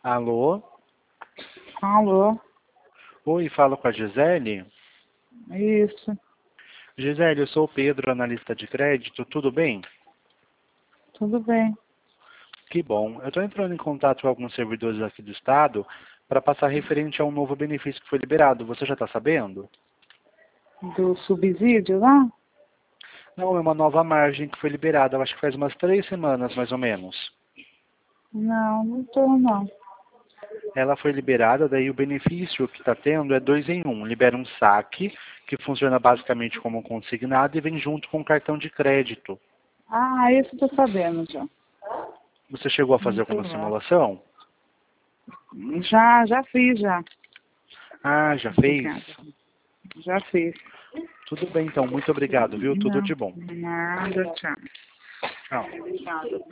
Alô? Alô? Oi, falo com a Gisele? Isso, Gisele, eu sou o Pedro, analista de crédito, tudo bem? tudo bem. Que bom. Eu estou entrando em contato com alguns servidores aqui do Estado para passar referente a um novo benefício que foi liberado. Você já está sabendo? Do subsídio lá? Não, é uma nova margem que foi liberada, eu acho que faz umas 3 semanas, mais ou menos. Não tô não. Ela foi liberada, daí o benefício que está tendo é 2 em 1. Libera um saque, que funciona basicamente como um consignado e vem junto com um cartão de crédito. Ah, isso eu tô sabendo já. Você chegou a fazer Muito alguma bom. simulação? Já fiz já. Ah, já fez? Obrigada. Já fiz. Tudo bem, então. Muito obrigado, viu? Tudo Não, de bom. nada, tchau. Tchau. Obrigada.